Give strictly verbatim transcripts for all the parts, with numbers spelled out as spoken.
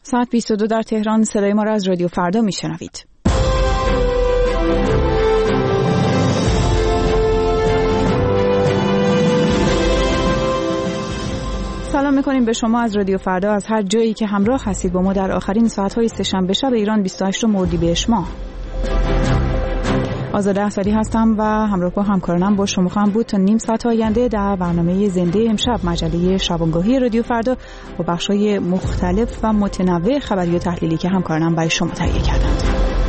ساعت بیست و دو در تهران. صدای ما را از رادیو فردا میشنوید. سلام میکنیم به شما از رادیو فردا از هر جایی که همراه هستید با ما در آخرین ساعت‌های سه‌شنبه شب ایران بیست و هشتم اردیبهشت ماه. آزاده احصاری هستم و همراه با همکارانم با شما خواهم بود تا نیم ساعت آینده در برنامه زنده امشب، مجله شبانگاهی رادیو فردا با بخش‌های مختلف و متنوع خبری و تحلیلی که همکارانم برای شما تهیه کردند.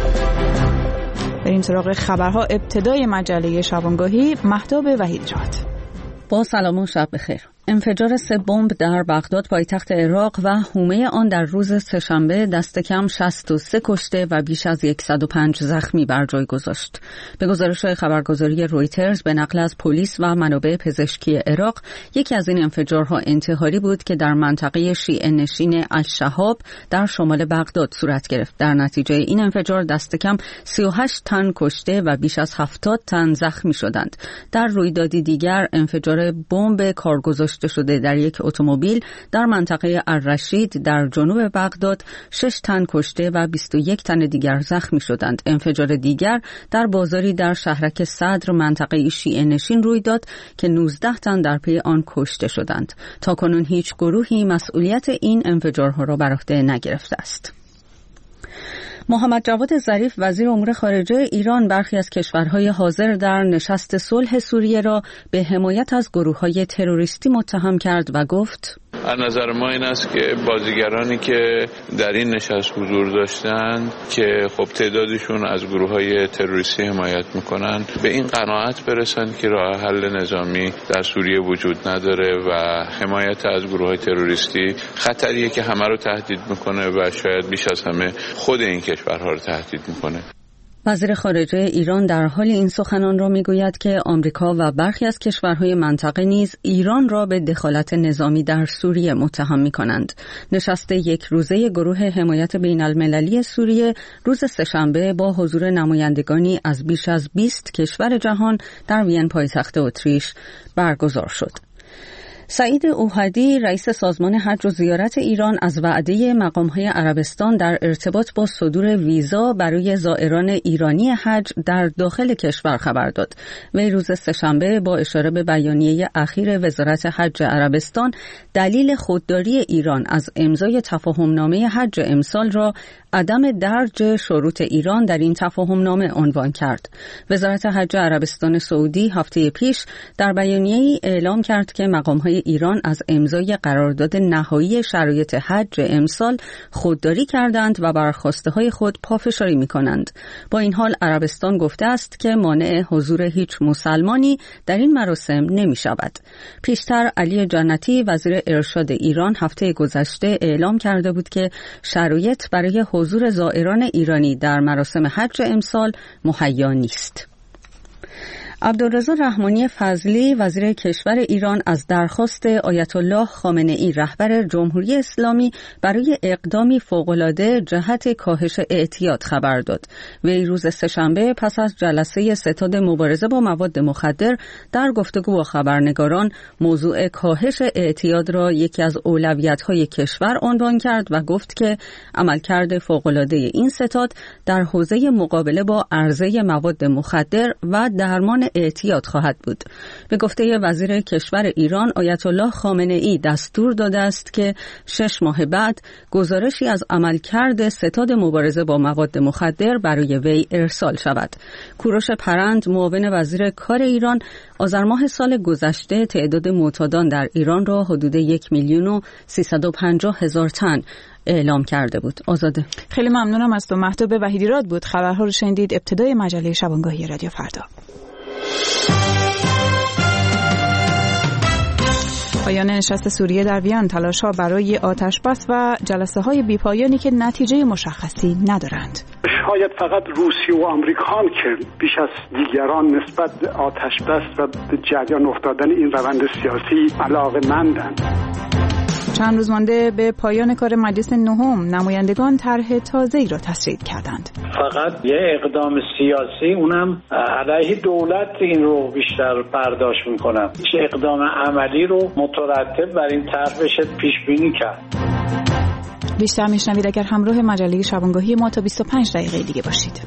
بریم سراغ خبرها. ابتدای مجله شبانگاهی، مهتاب وحیدرات. با سلام و شب بخیر. انفجار سه بمب در بغداد پایتخت عراق و حومه آن در روز سه‌شنبه دست کم شصت و سه کشته و بیش از صد و پنج زخمی بر جای گذاشت. به گزارش خبرگزاری رویترز به نقل از پلیس و منابع پزشکی عراق، یکی از این انفجارها انتحاری بود که در منطقه شیعه نشین الشهاب در شمال بغداد صورت گرفت. در نتیجه این انفجار دست کم سی و هشت تن کشته و بیش از هفتاد تن زخمی شدند. در رویدادی دیگر، انفجار بمب کارگزاشته شده در یک اتومبیل در منطقه الرشید در جنوب بغداد شش تن کشته و بیست و یک تن دیگر زخمی شدند. انفجار دیگر در بازاری در شهرک صدر منطقه شیعه نشین روی داد که نوزده تن در پی آن کشته شدند. تاکنون هیچ گروهی مسئولیت این انفجارها را بر عهده نگرفته است. محمد جواد ظریف وزیر امور خارجه ایران برخی از کشورهای حاضر در نشست صلح سوریه را به حمایت از گروه‌های تروریستی متهم کرد و گفت: از نظر ما این است که بازیگرانی که در این نشست حضور داشتند که خب تعدادشون از گروه‌های تروریستی حمایت میکنن، به این قناعت برسند که راه حل نظامی در سوریه وجود نداره و حمایت از گروه‌های تروریستی خطریه که همه رو تهدید میکنه و شاید بیش از همه خود این کشورها رو تهدید میکنه. وزیر خارجه ایران در حال این سخنان را میگوید که آمریکا و برخی از کشورهای منطقه نیز ایران را به دخالت نظامی در سوریه متهم می‌کنند. نشست یک روزه گروه حمایت بین المللی سوریه روز سه‌شنبه با حضور نمایندگانی از بیش از بیست کشور جهان در وین پایتخت اتریش برگزار شد. سعید اوحدی رئیس سازمان حج و زیارت ایران از وعده مقام‌های عربستان در ارتباط با صدور ویزا برای زائران ایرانی حج در داخل کشور خبر داد. وی روز سه‌شنبه با اشاره به بیانیه اخیر وزارت حج عربستان دلیل خودداری ایران از امضای تفاهم‌نامه حج امسال را عدم درج شروط ایران در این تفاهم‌نامه عنوان کرد. وزارت حج عربستان سعودی هفته پیش در بیانیه‌ای اعلام کرد که مقام‌های ایران از امضای قرارداد نهایی شرایط حج امسال خودداری کردند و بر خواسته‌های خود پافشاری می‌کنند. با این حال عربستان گفته است که مانع حضور هیچ مسلمانی در این مراسم نمی‌شود. پیشتر علی جنتی وزیر ارشاد ایران هفته گذشته اعلام کرده بود که شرایط برای حضور زائران ایرانی در مراسم حج امسال مهیا نیست. عبدالرضا رحمانی فضلی وزیر کشور ایران از درخواست آیت الله خامنه ای رهبر جمهوری اسلامی برای اقدامی فوق‌العاده جهت کاهش اعتیاد خبر داد. وی روز سه‌شنبه پس از جلسه ستاد مبارزه با مواد مخدر در گفتگو با خبرنگاران موضوع کاهش اعتیاد را یکی از اولویت‌های کشور عنوان کرد و گفت که عملکرد فوق‌العاده این ستاد در حوزه مقابله با عرضه مواد مخدر و درمان اعتیاد خواهد بود. به گفته وزیر کشور ایران، آیت الله خامنه ای دستور داده است که شش ماه بعد گزارشی از عملکرد ستاد مبارزه با مواد مخدر برای وی ارسال شود. کوروش پرند معاون وزیر کار ایران آذر ماه سال گذشته تعداد معتادان در ایران را حدود یک میلیون و سیصد و پنجاه هزار تن اعلام کرده بود. آزاده. خیلی ممنونم از تو. مهتاب وحیدرات بود. خبرها رو شنیدید. ابتدای مجله شبانگاهی رادیو فردا. پایان نشست سوریه در وین، تلاش‌ها برای آتش‌بس و جلسه‌های بی‌پایانی که نتیجه مشخصی ندارند. شاید فقط روسیه و آمریکا که بیش از دیگران نسبت به آتش‌بس و به جریان افتادن این روند سیاسی علاقه‌مندند. چند روز مانده به پایان کار مجلس نهم، نمایندگان طرح تازه‌ای را تصویب کردند. فقط یه اقدام سیاسی، اونم علیه دولت، این رو بیشتر برداشت میکنم. چه اقدام عملی رو مترتب بر این طرح بشه پیش بینی کرد. بیشتر میشنوید اگر همراه مجله شبانگاهی ما تا بیست و پنج دقیقه دیگه باشید.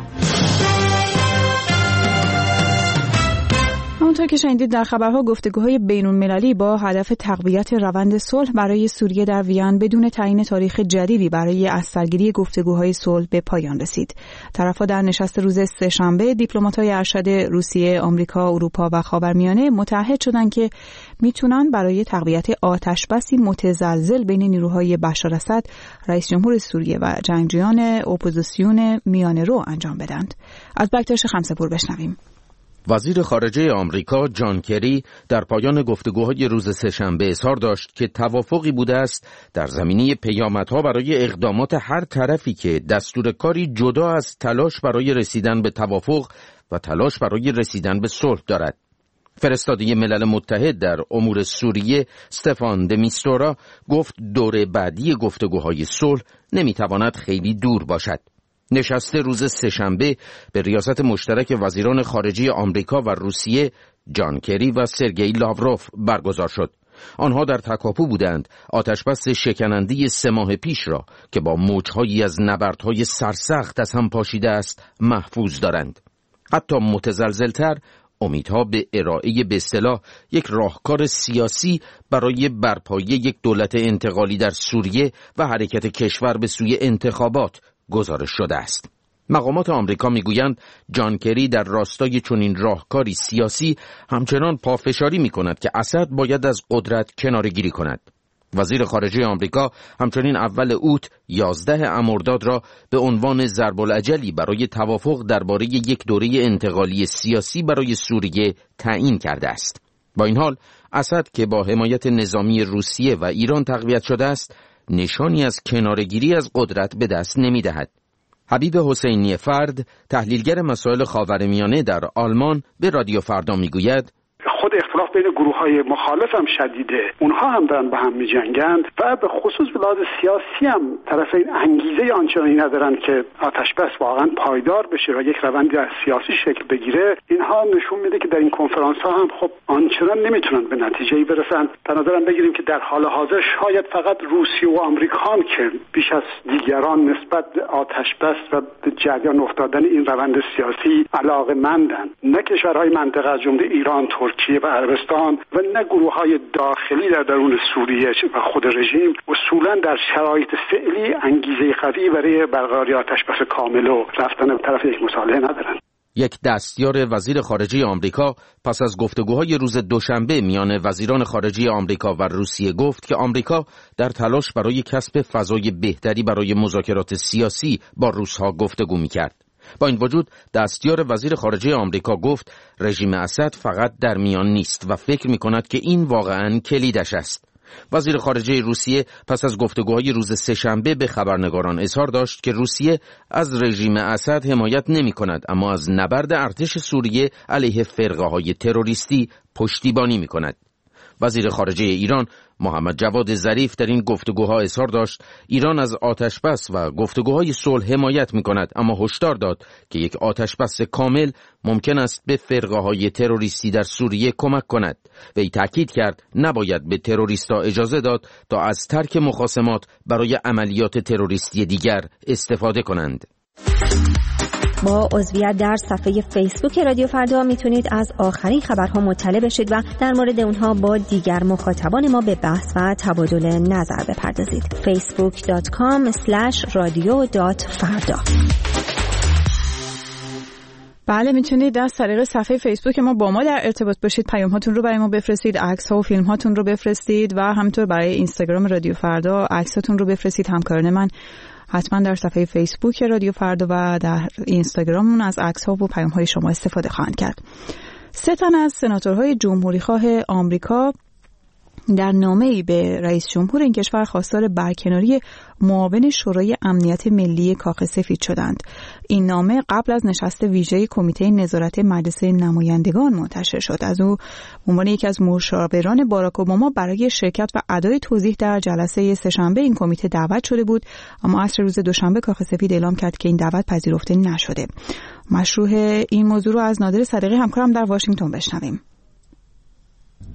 همونطور که شنیدید در خبرها گفتگوهای بین‌المللی با هدف تقویت روند صلح برای سوریه در وین بدون تعیین تاریخ جدیدی برای از سرگیری گفتگوهای صلح به پایان رسید. طرف‌ها در نشست روز سه‌شنبه دیپلمات‌های ارشد روسیه، آمریکا، اروپا و خاورمیانه متحد شدند که میتونن برای تقویت آتش‌بسی متزلزل بین نیروهای بشار اسد، رئیس جمهور سوریه و جنگجویان اپوزیسیون میانه‌رو انجام بدند. از بکتاش خمسه‌پور بشنویم. وزیر خارجه آمریکا جان کری در پایان گفتگوهای روز سه‌شنبه اظهار داشت که توافقی بوده است در زمینه پیامدها برای اقدامات هر طرفی که دستور کاری جدا از تلاش برای رسیدن به توافق و تلاش برای رسیدن به صلح دارد. فرستاده ملل متحد در امور سوریه استفان د میستورا گفت دور بعدی گفتگوهای صلح نمیتواند خیلی دور باشد. نشست روز سه‌شنبه به ریاست مشترک وزیران خارجه آمریکا و روسیه، جان کری و سرگئی لاوروف برگزار شد. آنها در تکاپو بودند آتشبس شکننده سه ماه پیش را که با موجهایی از نبردهای سرسخت از هم پاشیده است محفوظ دارند. حتی متزلزلتر امیدها به ارائه به اصطلاح یک راهکار سیاسی برای برپایی یک دولت انتقالی در سوریه و حرکت کشور به سوی انتخابات گزارش شده است. مقامات آمریکا میگویند جان کری در راستای چنین راهکاری سیاسی همچنان پافشاری میکند که اسد باید از قدرت کناره‌گیری کند. وزیر خارجه آمریکا همچنین اول اوت یازده مرداد را به عنوان ضرب الاجلی برای توافق درباره یک دوره انتقالی سیاسی برای سوریه تعیین کرده است. با این حال اسد که با حمایت نظامی روسیه و ایران تقویت شده است، نشانی از کناره‌گیری از قدرت به دست نمی‌دهد. حبیب حسینی فرد، تحلیلگر مسائل خاورمیانه در آلمان، به رادیو فردا میگوید خود اختلاف بین گروه‌های مخالف هم شدیده، اونها هم دارن با هم می‌جنگند و به خصوص به لحاظ سیاسی هم طرفین انگیزه آنچنانی ندارن که آتشبس واقعا پایدار بشه و یک روندی از سیاسی شکل بگیره. اینها نشون میده که در این کنفرانس‌ها هم خب آنچنان نمیتونن به نتیجه‌ای برسن. به نظرم بگیریم که در حال حاضر شاید فقط روسیه و آمریکا که بیش از دیگران نسبت به آتشبس و به جریان افتادن این روند سیاسی علاقه‌مندن، نه کشورهای منطقه از جمله ایران، ترکیه و عربستان و نه گروه‌های داخلی در درون سوریه و خود رژیم اصولاً در شرایط فعلی انگیزه قوی برای برقراری آتشبس کامل و رفتن به طرف یک مصالحه ندارند. یک دستیار وزیر خارجه آمریکا پس از گفتگوهای روز دوشنبه میان وزیران خارجه آمریکا و روسیه گفت که آمریکا در تلاش برای کسب فضای بهتری برای مذاکرات سیاسی با روس‌ها گفتگو می‌کرد. با این وجود دستیار وزیر خارجه آمریکا گفت رژیم اسد فقط در میان نیست و فکر می‌کند که این واقعاً کلیدش است. وزیر خارجه روسیه پس از گفتگوهای روز سه‌شنبه به خبرنگاران اظهار داشت که روسیه از رژیم اسد حمایت نمی‌کند، اما از نبرد ارتش سوریه علیه فرقه‌های تروریستی پشتیبانی می‌کند. وزیر خارجه ایران محمد جواد ظریف در این گفتگوها اظهار داشت ایران از آتشبس و گفتگوهای صلح حمایت می‌کند، اما هشدار داد که یک آتشبس کامل ممکن است به فرقه‌های تروریستی در سوریه کمک کند. وی تاکید کرد نباید به تروریست‌ها اجازه داد تا از ترک مخاصمات برای عملیات تروریستی دیگر استفاده کنند. با عضویت در صفحه فیسبوک رادیو فردا میتونید از آخرین خبرها مطلع بشید و در مورد اونها با دیگر مخاطبان ما به بحث و تبادل نظر بپردازید. فیسبوک دات کام اسلش رادیو دات فردا. بله، میتونید از طریق صفحه فیسبوک ما با ما در ارتباط باشید، پیام هاتون رو برای ما بفرستید، عکس ها و فیلم هاتون رو بفرستید و همینطور برای اینستاگرام رادیو فردا عکساتون رو بفرستید. همکاران من حتما در صفحه فیسبوک رادیو فردا و در اینستاگراممون از عکس ها و پیام های شما استفاده خواهند کرد. سه تن از سناتورهای جمهوری خواه آمریکا در نامه‌ای به رئیس جمهور این کشور خواستار برکناری معاون شورای امنیت ملی کاخ سفید شدند. این نامه قبل از نشست ویژه کمیته نظارت مجلس نمایندگان منتشر شد. از او به عنوان یکی از مشاوران باراک اوباما برای شرکت و ادای توضیح در جلسه سه‌شنبه این کمیته دعوت شده بود، اما عصر روز دوشنبه کاخ سفید اعلام کرد که این دعوت پذیرفته نشده. مشروح این موضوع رو از نادر صدیقی همکارم در واشنگتن بشنویم.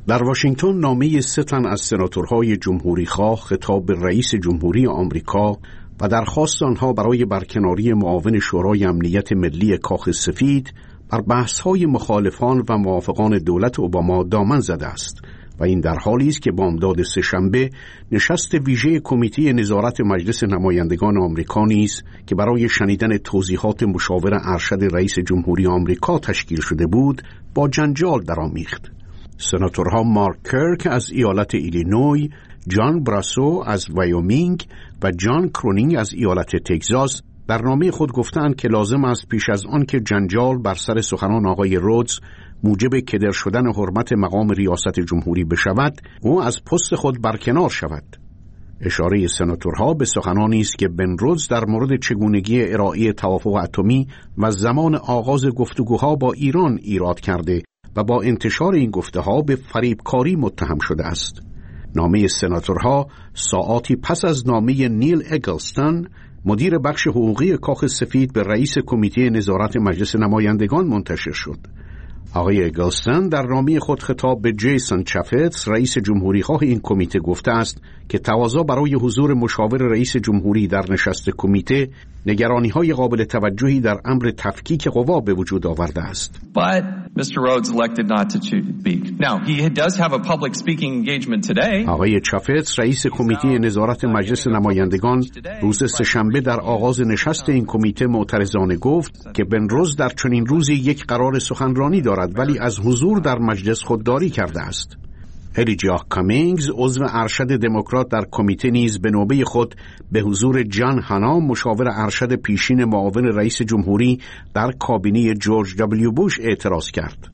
در واشنگتن نامه سه تن از سناتورهای جمهوریخواه خطاب به رئیس جمهوری آمریکا و درخواست آنها برای برکناری معاون شورای امنیت ملی کاخ سفید بر بحث‌های مخالفان و موافقان دولت اوباما دامن زده است و این در حالی است که بامداد سه‌شنبه نشست ویژه کمیته نظارت مجلس نمایندگان آمریکا نیز که برای شنیدن توضیحات مشاور ارشد رئیس جمهوری آمریکا تشکیل شده بود با جنجال درآمیخت. سناتورها مارک کرک از ایالت ایلینوی، جان براسو از وایومینگ و جان کرونینگ از ایالت تگزاس در نامه خود گفتند که لازم است پیش از آن که جنجال بر سر سخنان آقای رودز موجب کدر شدن حرمت مقام ریاست جمهوری بشود، او از پست خود برکنار شود. اشاره سناتورها به سخنانی است که بن رودز در مورد چگونگی ارائه توافق اتمی و زمان آغاز گفتگوها با ایران ایراد کرده و با انتشار این گفته‌ها به فریبکاری متهم شده است. نامه سناتورها ساعاتی پس از نامه نیل اگلستون، مدیر بخش حقوقی کاخ سفید، به رئیس کمیته نظارت مجلس نمایندگان منتشر شد. آقای اگلستون در نامه خود خطاب به جیسون چافتس، رئیس جمهوریخواه این کمیته، گفته است که تقاضا برای حضور مشاور رئیس جمهوری در نشست کمیته نگرانی‌های قابل توجهی در امر تفکیک قوا به وجود آورده است. But Mister Rhodes elected not to speak. Now he does have a public speaking engagement today. آقای چافتس، رئیس کمیته نظارت مجلس نمایندگان، روز سه‌شنبه در آغاز نشست این کمیته معترضانه گفت که بن رودز در چنین روزی یک قرار سخنرانی دارد ولی از حضور در مجلس خودداری کرده است. الیجا کامینگز، عضو ارشد دموکرات در کمیته، نیز به نوبه خود به حضور جان هانا، مشاور ارشد پیشین معاون رئیس جمهوری در کابینه جورج دبلیو بوش، اعتراض کرد.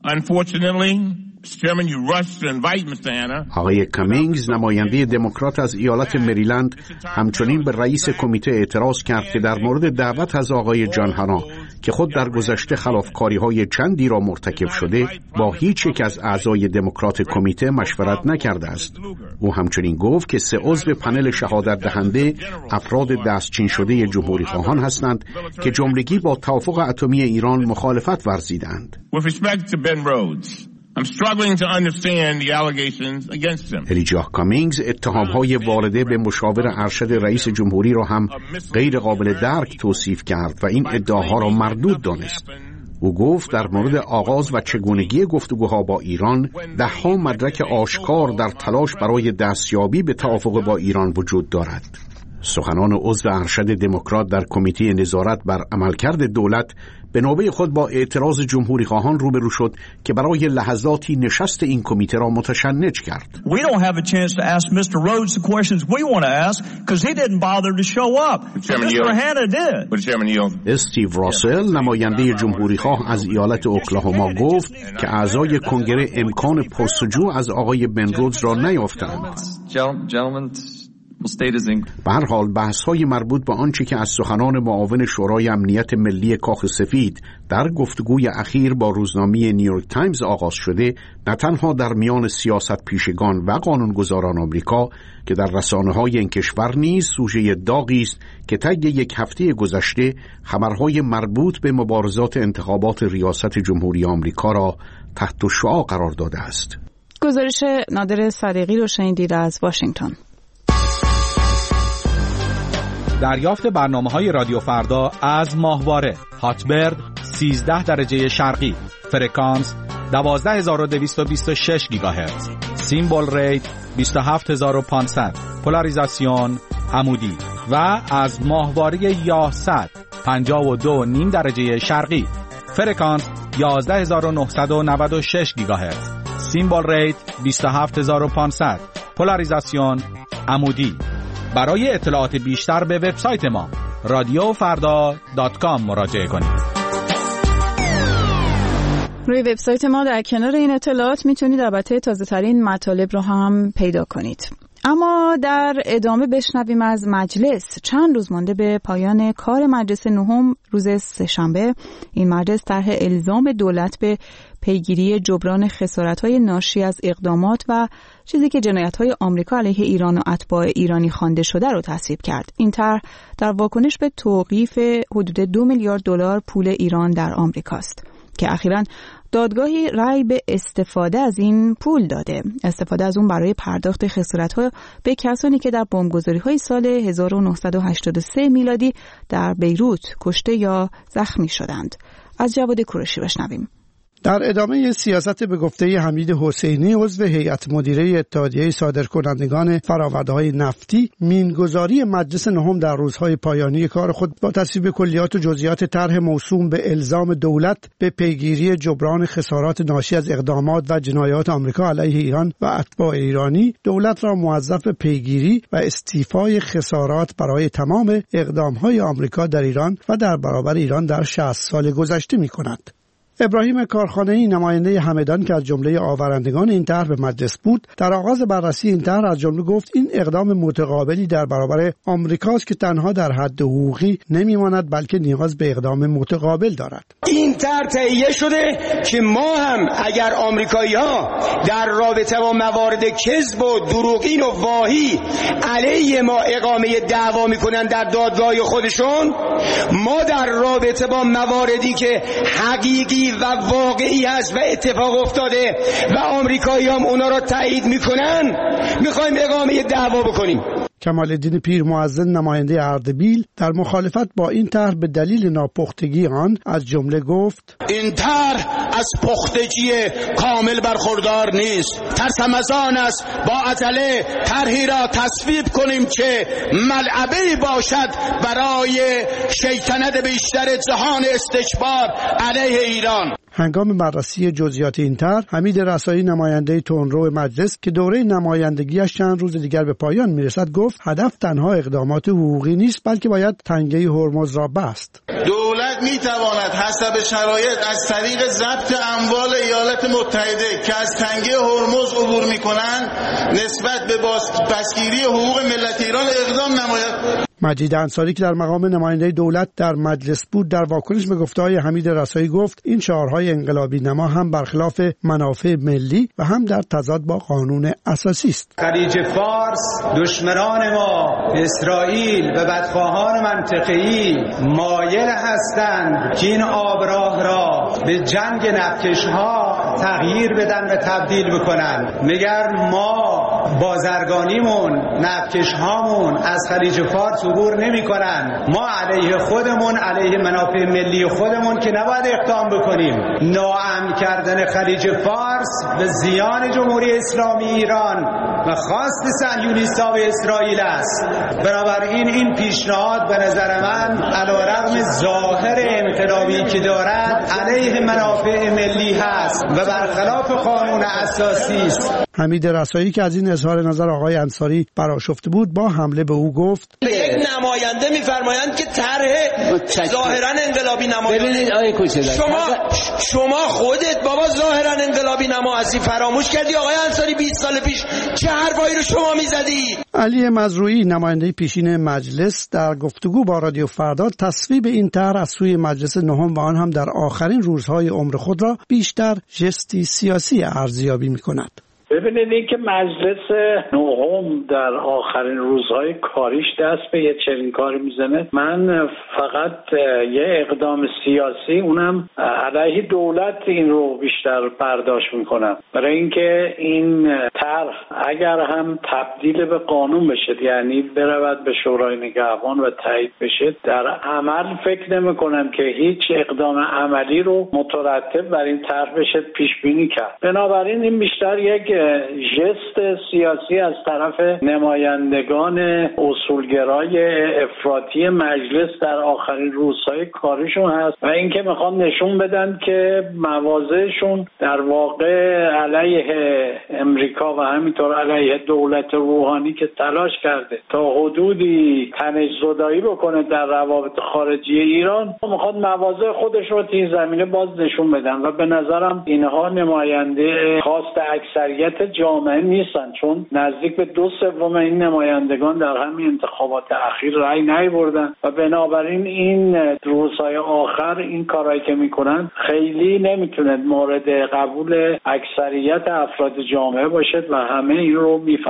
آقای کامینگز، نماینده دموکرات از ایالت مریلند، همچنین به رئیس کمیته اعتراض کرد که در مورد دعوت از آقای جان هانا که خود در گذشته خلافکاری‌های چندی را مرتکب شده، با هیچ یک از اعضای دموکرات کمیته مشورت نکرده است. او همچنین گفت که سه عضو پنل شهادت دهنده افراد دستچین شده جمهوری خواهان هستند که جملگی با توافق اتمی ایران مخالفت ورزیدند. I'm struggling to understand the allegations against him. الیجا کامینگز اتهام‌های وارده به مشاور ارشد رئیس جمهوری را هم غیر قابل درک توصیف کرد و این ادعاها را مردود دانست. او گفت در مورد آغاز و چگونگی گفتگوها با ایران ده‌ها مدرک آشکار در تلاش برای دستیابی به توافق با ایران وجود دارد. سخنان عضو ارشد دموکرات در کمیته نظارت بر عملکرد دولت به نوبه خود با اعتراض جمهوری خواهان روبرو شد که برای لحظاتی نشست این کمیته را متشنج کرد. We don't have a chance to ask Mister Rhodes the questions we want to ask because he didn't bother to show up. Mister Hanna did. استیو راسل، نماینده جمهوری خواه از ایالت اوکلاهوما، گفت که اعضای کنگره امکان پرسجو از آقای بن رودز را نیافتند. به هر حال بحث‌های مربوط به آنچه که از سخنان معاون شورای امنیت ملی کاخ سفید در گفتگوی اخیر با روزنامه نیویورک تایمز آغاز شده، نه تنها در میان سیاست پیشگان و قانونگذاران آمریکا که در رسانه‌های این کشور نیز سوژه داغی است که طی یک هفته گذشته خبرهای مربوط به مبارزات انتخابات ریاست جمهوری آمریکا را تحت شعاع قرار داده است. گزارش نادر صدیقی رو شنیدید از واشنگتن. دریافت برنامه‌های رادیو فردا از ماهواره هاتبرد سیزده درجه شرقی، فرکانس دوازده هزار و دویست و بیست و شش گیگاهرتز، سیمبل ریت بیست و هفت هزار و پانصد، پولاریزاسیون عمودی، و از ماهواره یاست پنجاه و دو و نیم درجه شرقی، فرکانس یازده هزار و نهصد و نود و شش گیگاهرتز، سیمبل ریت بیست و هفت هزار و پانصد، پولاریزاسیون عمودی. برای اطلاعات بیشتر به وبسایت ما رادیو فردا دات کام مراجعه کنید. روی وبسایت ما در کنار این اطلاعات میتونید البته تازه ترین مطالب رو هم پیدا کنید. اما در ادامه بشنویم از مجلس. چند روز مانده به پایان کار مجلس نهم روز سه‌شنبه، این مجلس طرح الزام دولت به پیگیری جبران خسارت‌های ناشی از اقدامات و چیزی که جنایت‌های آمریکا علیه ایران و اتباع ایرانی خوانده شده رو تصویب کرد. این طرح در واکنش به توقیف حدود دو میلیارد دلار پول ایران در آمریکاست که اخیراً دادگاهی رأی به استفاده از این پول داده. استفاده از اون برای پرداخت خسارت‌ها به کسانی که در بمبگذاری‌های سال هزار و نهصد و هشتاد و سه میلادی در بیروت کشته یا زخمی شدند. از جواد کوروشی بشنویم. در ادامه سیاست به گفته حمید حسینی عضو هیئت مدیره اتحادیه صادرکنندگان فرآورده‌های نفتی، مینگذاری مجلس نهم در روزهای پایانی کار خود با تصویب کلیات و جزئیات طرح موسوم به الزام دولت به پیگیری جبران خسارات ناشی از اقدامات و جنایات آمریکا علیه ایران و اتباع ایرانی، دولت را موظف پیگیری و استیفای خسارات برای تمام اقدام‌های آمریکا در ایران و در برابر ایران در شصت سال گذشته می‌کند. ابراهیم کارخانه‌ای نماینده همدان که از جمله آورندگان این طرح به مجلس بود، در آغاز بررسی این طرح از جمله گفت این اقدام متقابلی در برابر آمریکاست که تنها در حد حقوقی نمی‌ماند بلکه نیاز به اقدام متقابل دارد. این طرح تهیه شده که ما هم اگر آمریکایی‌ها در رابطه با موارد کذب و دروغین و واهی علیه ما اقامه دعوا می‌کنند در دادگاه خودشون، ما در رابطه با مواردی که حقیقی و واقعی هست و اتفاق افتاده و آمریکایی هم اونا را تایید میکنن میخوایم اقامه دعوا بکنیم. کمال‌الدین پیر مؤذن نماینده اردبیل در مخالفت با این طرح به دلیل ناپختگی آن از جمله گفت این طرح از پختگی کامل برخوردار نیست. ترسم از آن است با عجله طرحی را تصویب کنیم که ملعبه‌ای باشد برای شیطنت بیشتر جهان استکبار علیه ایران. هنگام بررسی جزئیات این طرح، حمید رسایی نماینده تندرو مجلس که دوره نمایندگیش چند روز دیگر به پایان میرسد گفت هدف تنها اقدامات حقوقی نیست بلکه باید تنگه هرمز را بست. دولت میتواند حسب شرایط از طریق ضبط اموال ایالات متحده که از تنگه هرمز عبور میکنند نسبت به بازگیری حقوق ملت ایران اقدام نماید. مجید انصاری که در مقام نماینده دولت در مجلس بود در واکنش به گفته‌های حمید رسایی گفت این شعارهای انقلابی نما هم برخلاف منافع ملی و هم در تضاد با قانون اساسی است. خلیج فارس دشمنان ما اسرائیل و بدخواهان منطقه‌ای مایل هستند که این آبراه را به جنگ نفتکش‌ها تغییر بدن و تبدیل بکنن. مگر ما بازرگانیمون نفتکش‌هامون از خلیج فارس عبور نمی‌کنن؟ ما علیه خودمون علیه منافع ملی خودمون که نباید اقدام بکنیم. ناامن کردن خلیج فارس به زیان جمهوری اسلامی ایران و خواست صهیونیست‌ها و اسرائیل است. بنابراین این پیشنهاد به نظر من علیرغم ظاهر انقلابی که دارد علیه منافع ملی هست و برخلاف قانون اساسی است. حمید رسایی که از این اظهار نظر آقای انصاری برآشفته بود با حمله به او گفت یک نماینده می‌فرمایند که طرح ظاهراً انقلابی نما. ببینید آقای کوچه‌دار شما شما خودت بابا ظاهراً انقلابی نما هستی، فراموش کردی آقای انصاری بیست سال پیش چه حرفایی رو شما می‌زدی؟ علی مزروعی نماینده پیشین مجلس در گفتگو با رادیو فردا تصویب این طرح از سوی مجلس نهم و آن هم در آخرین روزهای عمر خود را بیشتر ژستی سیاسی ارزیابی می‌کند. ببینید این که مجلس نهم در آخرین روزهای کاریش دست به یه چنین کاری میزنه، من فقط یه اقدام سیاسی اونم علیه دولت این رو بیشتر برداشت میکنم، برای اینکه این طرح اگر هم تبدیل به قانون بشه، یعنی برود به شورای نگهبان و تایید بشه، در عمل فکر نمیکنم که هیچ اقدام عملی رو مترتب بر این طرح بشه پیش بینی کرد. بنابراین این بیشتر یک ژست سیاسی از طرف نمایندگان اصولگرای افراطی مجلس در آخرین روزهای کارشون هست و اینکه میخوان نشون بدن که مواضعشون در واقع علیه امریکا و همینطور علیه دولت روحانی که تلاش کرده تا حدودی تنش‌زدایی بکنه در روابط خارجی ایران، میخوان مواضع خودش رو توی زمینه باز نشون بدن و به نظرم اینها نماینده خواست اکثریت جامعه نیستن، چون نزدیک به دو سوم این نمایندگان در همین انتخابات اخیر رأی نیاوردن و بنابراین این روزهای آخر این کارهایی که میکنن خیلی نمیتونه مورد قبول اکثریت افراد جامعه باشد و همه این رو میفهمن.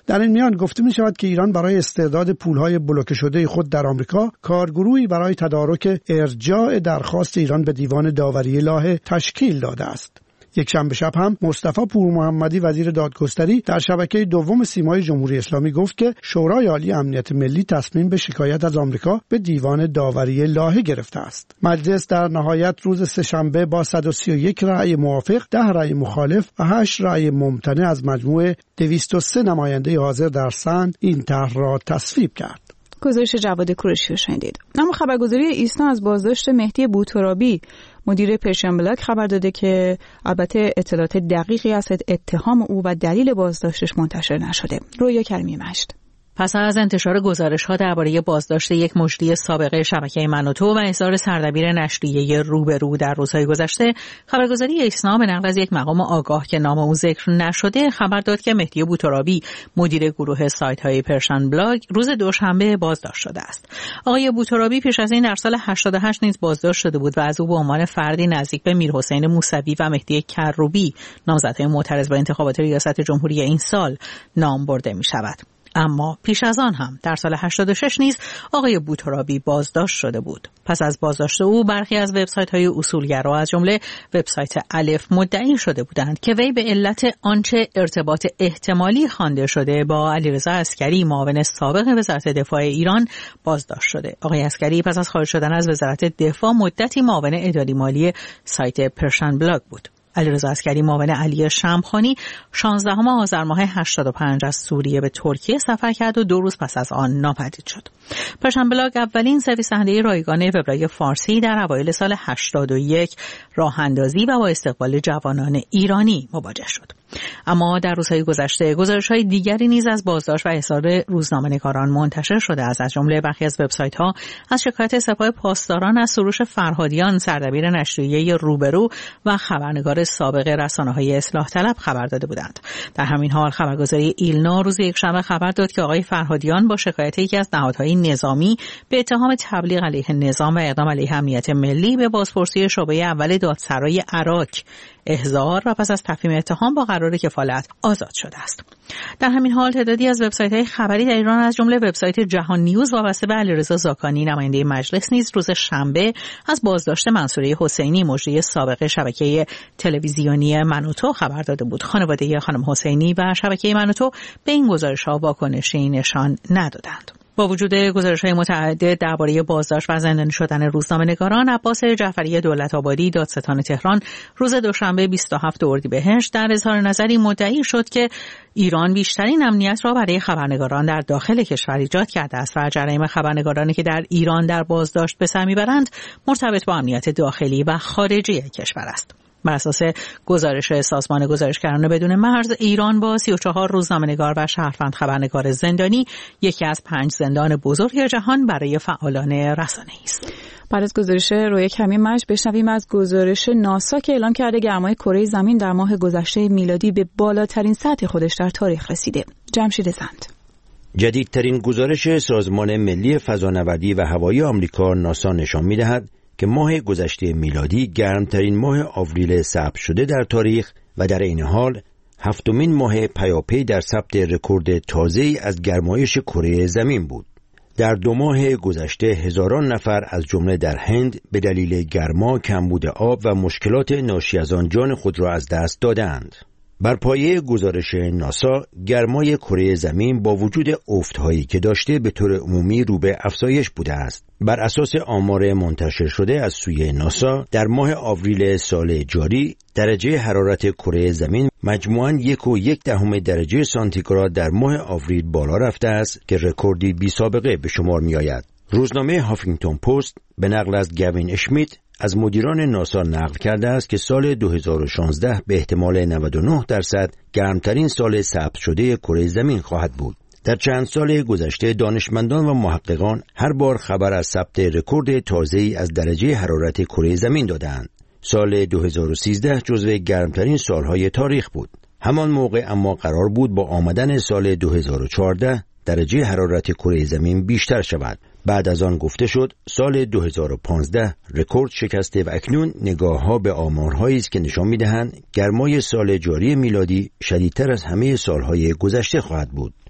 در این میان گفته می شود که ایران برای استرداد پولهای بلوکه شده خود در آمریکا کارگروهی برای تدارک ارجاع درخواست ایران به دیوان داوری لاهه تشکیل داده است. یک شنبه شب هم مصطفی پور محمدی وزیر دادگستری در شبکه دوم سیمای جمهوری اسلامی گفت که شورای عالی امنیت ملی تصمیم به شکایت از آمریکا به دیوان داوری لاهه گرفته است. مجلس در نهایت روز سه‌شنبه با صد و سی و یک رأی موافق، ده رأی مخالف و هشت رأی ممتنع از مجموع دویست و سه نماینده حاضر در سن این طرح را تصویب کرد. گزارش جواد کوروشی رو شنیدید. اما خبرگزاری ایسنا از بازداشت مهدی بوترابی مدیر پرشن بلاک خبر داده که البته اطلاعات دقیقی از اتهام او و دلیل بازداشتش منتشر نشده. رویا کریمی مشت. پس از انتشار گزارش‌ها درباره بازداشت یک مجری سابقه شبکه من و تو و احضار سردبیر نشریه روبرو در روزهای گذشته، خبرگزاری ایسنا به نقل از یک مقام آگاه که نام او ذکر نشده خبر داد که مهدی بوترابی مدیر گروه سایت‌های پرشن بلاگ روز دوشنبه بازداشت شده است. آقای بوترابی پیش از این در سال هشتاد و هشت نیز بازداشت شده بود و از او به عنوان فردی نزدیک به میرحسین موسوی و مهدی کروبی نامزدهای معترض به انتخابات ریاست جمهوری این سال نام برده می‌شود. اما پیش از آن هم در سال هشتاد و شش نیز آقای بوترابی بازداشت شده بود. پس از بازداشت او برخی از وبسایت‌های اصولگرا از جمله وبسایت الف مدعی شده بودند که وی به علت آنچه ارتباط احتمالی خوانده شده با علیرضا عسگری معاون سابق وزارت دفاع ایران بازداشت شده. آقای عسگری پس از خارج شدن از وزارت دفاع مدتی معاون اداری مالی سایت پرشن بلاگ بود. علیرضا عسگری معاون علی شمخانی شانزدهم آذر ماه هشتاد و پنج از سوریه به ترکیه سفر کرد و دو روز پس از آن ناپدید شد. پرشن بلاگ اولین سرویس دهنده رایگان وبلاگ فارسی در اوایل سال هشتاد و یک راه اندازی و با استقبال جوانان ایرانی مواجه شد. اما در روزهای گذشته گزارش‌های دیگری نیز از بازداشت و احضار روزنامه‌نگاران منتشر شده است. از جمله برخی از وبسایت‌ها از شکایت سپاه پاسداران از سروش فرهادیان سردبیر نشریه روبرو و خبرنگار سابق رسانه‌های اصلاح طلب خبر داده بودند. در همین حال خبرگزاری ایلنا روز یکشنبه خبر داد که آقای فرهادیان با شکایت یکی از نهادهای نظامی به اتهام تبلیغ علیه نظام و اقدام علیه امنیت ملی به بازپرسی شعبه اول دادسرای عراق احضار و پس از تفهیم اتهام با قرار کفالت آزاد شده است. در همین حال تعدادی از وبسایت‌های خبری در ایران از جمله وبسایت جهان نیوز وابسته به علیرضا زاکانی نماینده مجلس نیز روز شنبه از بازداشت منصوره حسینی مجری سابق شبکه تلویزیونی من و تو خبر داده بود. خانواده خانم حسینی و شبکه من و تو به این گزارش‌ها واکنشی نشان ندادند. با وجود گزارش‌های متعدد درباره بازداشت و زندانی شدن روزنامه‌نگاران، عباس جعفری دولت‌آبادی دادستان تهران روز دوشنبه بیست و هفتم اردیبهشت در اظهار نظری مدعی شد که ایران بیشترین امنیت را برای خبرنگاران در داخل کشور ایجاد کرده است و جرایم خبرنگارانی که در ایران در بازداشت به سر می‌برند مرتبط با امنیت داخلی و خارجی کشور است. بر اساس گزارش سازمان گزارشگران بدون مرز، ایران با سی و چهار روزنامه‌نگار و شهروند خبرنگار زندانی یکی از پنج زندان بزرگ جهان برای فعالان رسانه‌ای است. بعد از گزارش روی کمی مش بشنویم از گزارش ناسا که اعلام کرده گرمای کره زمین در ماه گذشته میلادی به بالاترین سطح خودش در تاریخ رسیده. جمشید زند. جدیدترین گزارش سازمان ملی فضانوردی و هوایی آمریکا ناسا نشان می‌دهد که ماه گذشته میلادی گرمترین ماه آوریل ثبت شده در تاریخ و در این حال هفتمین ماه پیاپی در ثبت رکورد تازه‌ای از گرمایش کره زمین بود. در دو ماه گذشته هزاران نفر از جمله در هند به دلیل گرما، کمبود آب و مشکلات ناشی از آن جان خود را از دست دادند. بر پایه گزارش ناسا، گرمای کره زمین با وجود افت‌هایی که داشته به طور عمومی رو به افزایش بوده است. بر اساس آمار منتشر شده از سوی ناسا، در ماه آوریل سال جاری درجه حرارت کره زمین مجموعاً یک و یک دهم درجه سانتیگراد در ماه آوریل بالا رفته است که رکوردی بی سابقه به شمار می آید. روزنامه هافینگتون پست به نقل از گوین اشمیت از مدیران ناسا نقل کرده است که سال دو هزار و شانزده به احتمال نود و نه درصد گرمترین سال ثبت شده کره زمین خواهد بود. در چند سال گذشته دانشمندان و محققان هر بار خبر از ثبت رکورد تازه‌ای از درجه حرارت کره زمین دادند. سال دو هزار و سیزده جزو گرمترین سالهای تاریخ بود. همان موقع اما قرار بود با آمدن سال دو هزار و چهارده درجه حرارت کره زمین بیشتر شود. بعد از آن گفته شد سال دو هزار و پانزده رکورد شکسته و اکنون نگاه‌ها به آمارهایی است که نشان می‌دهند گرمای سال جاری میلادی شدیدتر از همه سالهای گذشته خواهد بود.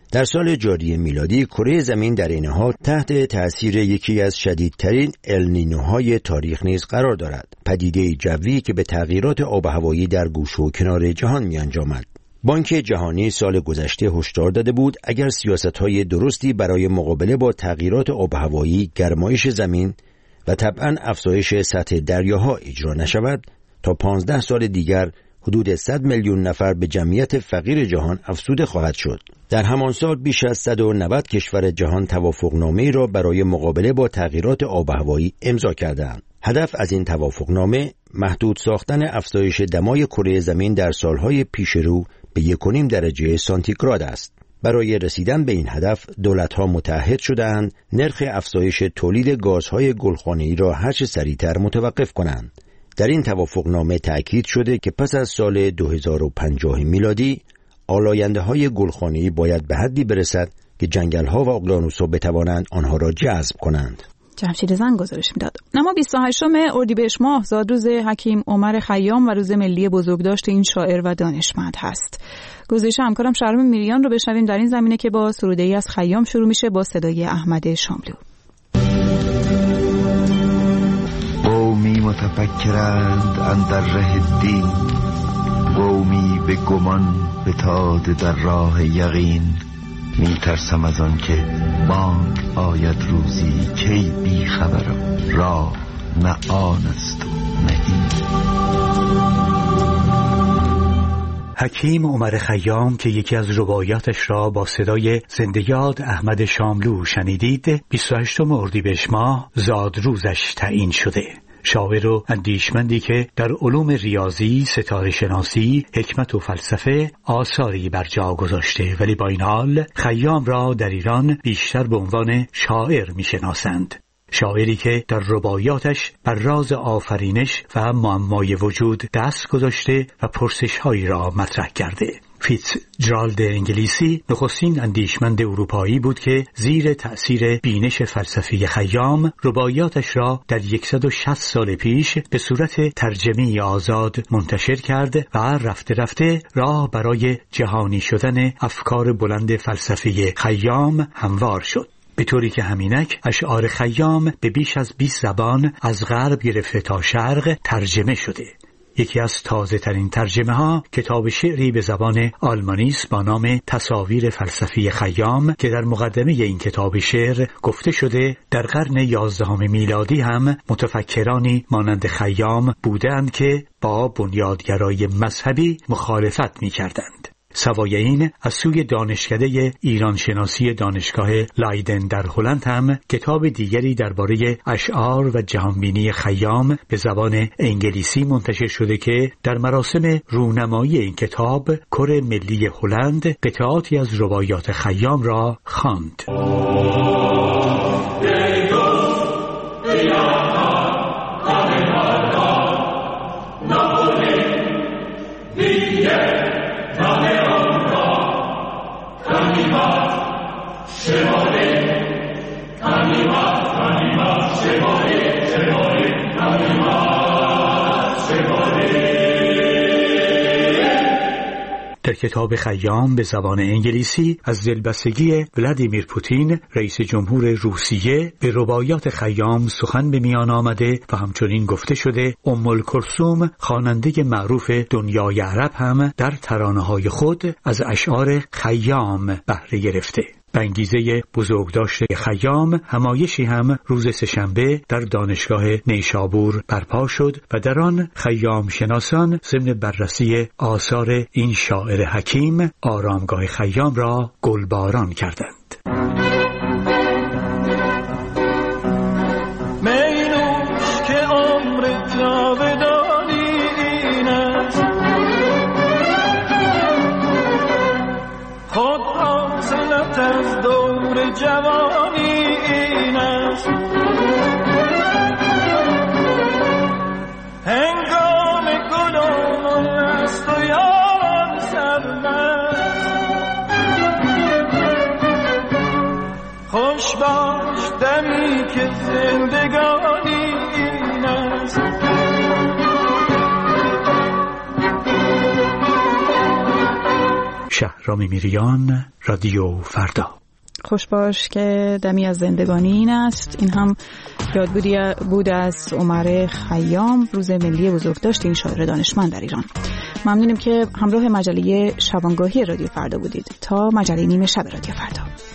در سال جاری میلادی کره زمین در این حال تحت تأثیر یکی از شدیدترین النینوهای تاریخ نیز قرار دارد، پدیده جوی که به تغییرات آب و هوایی در گوشه و کنار جهان می‌انجامد. بانک جهانی سال گذشته هشدار داده بود اگر سیاست‌های درستی برای مقابله با تغییرات آب و هوایی، گرمایش زمین و طبعاً افزایش سطح دریاها اجرا نشود، تا پانزده سال دیگر حدود صد میلیون نفر به جمعیت فقیر جهان افزوده خواهد شد. در همان سال بیش از صد و نود کشور جهان توافقنامه‌ای را برای مقابله با تغییرات آب و هوایی امضا کردند. هدف از این توافقنامه محدود ساختن افزایش دمای کره زمین در سالهای پیش رو به یک و نیم درجه سانتیگراد است. برای رسیدن به این هدف دولت‌ها متعهد شدند نرخ افزایش تولید گازهای گلخانه‌ای را هرچه سریعتر متوقف کنند. در این توافقنامه تأکید شده که پس از سال دو هزار و پنجاه میلادی آلاینده‌های گلخانه‌ای باید به حدی برسد که جنگل‌ها و اقیانوس‌ها بتوانند آنها را جذب کنند. جمشید زن گزارش میداد. اما بیست و هشتم اردیبهشت ماه زادروز حکیم عمر خیام و روز ملی بزرگداشت این شاعر و دانشمند هست. گزارش همکارم شهرام میریان رو بشنویم در این زمینه که با سروده‌ای از خیام شروع میشه با صدای احمد شاملو. قومی متفکرند اندر ره دین، قومی به گمان بتاده در راه یقین. می ترسم از آن که بانگ آید روزی کی بی خبرم، راه نه آن است و نه این. حکیم عمر خیام که یکی از رباعیاتش را با صدای زنده‌یاد احمد شاملو شنیدید، بیست و هشتم اردیبهشت ماه زادروزش تعیین شده. شاعر و اندیشمندی که در علوم ریاضی، ستاره شناسی، حکمت و فلسفه آثاری بر جا گذاشته، ولی با این حال خیام را در ایران بیشتر به عنوان شاعر میشناسند. شاعری که در رباعیاتش بر راز آفرینش و معمای وجود دست گذاشته و پرسش‌هایی را مطرح کرده. فیتزجرالد انگلیسی نخستین اندیشمند اروپایی بود که زیر تأثیر بینش فلسفی خیام رباعیاتش را در صد و شصت سال پیش به صورت ترجمه آزاد منتشر کرد و رفته رفته راه برای جهانی شدن افکار بلند فلسفی خیام هموار شد، به طوری که همینک اشعار خیام به بیش از بیست زبان از غرب گرفته تا شرق ترجمه شده. یکی از تازه ترین ترجمه ها کتاب شعری به زبان آلمانی است با نام تصاویر فلسفی خیام که در مقدمه این کتاب شعر گفته شده در قرن یازدهم میلادی هم متفکرانی مانند خیام بودند که با بنیادگرای مذهبی مخالفت می کردند. سوای این از سوی دانشکده ایران شناسی دانشگاه لایدن در هلند هم کتاب دیگری درباره اشعار و جهانبینی خیام به زبان انگلیسی منتشر شده که در مراسم رونمایی این کتاب کر ملی هلند قطعاتی از رباعیات خیام را خواند. در کتاب خیام به زبان انگلیسی از دلبستگی ولادیمیر پوتین رئیس جمهور روسیه به رباعیات خیام سخن به میان آمده و همچنین گفته شده ام الکلثوم خواننده معروف دنیای عرب هم در ترانه‌های خود از اشعار خیام بهره گرفته. به انگیزه بزرگداشت خیام همایشی هم روز سه‌شنبه در دانشگاه نیشابور برپا شد و در آن خیام شناسان ضمن بررسی آثار این شاعر حکیم آرامگاه خیام را گلباران کردند. جوانی این است هنگام گلان است و یاران سرمست خوش باش دمی که زندگانی این است. شهر رامی میریان، رادیو فردا. خوش باش که دمی از زندگانی این است. این هم یادبودی بود از عمر خیام، روز ملی بزرگداشت این شاعر دانشمند در ایران. ممنونیم که همراه مجله شبانگاهی رادیو فردا بودید. تا مجله نیمه شب رادیو فردا.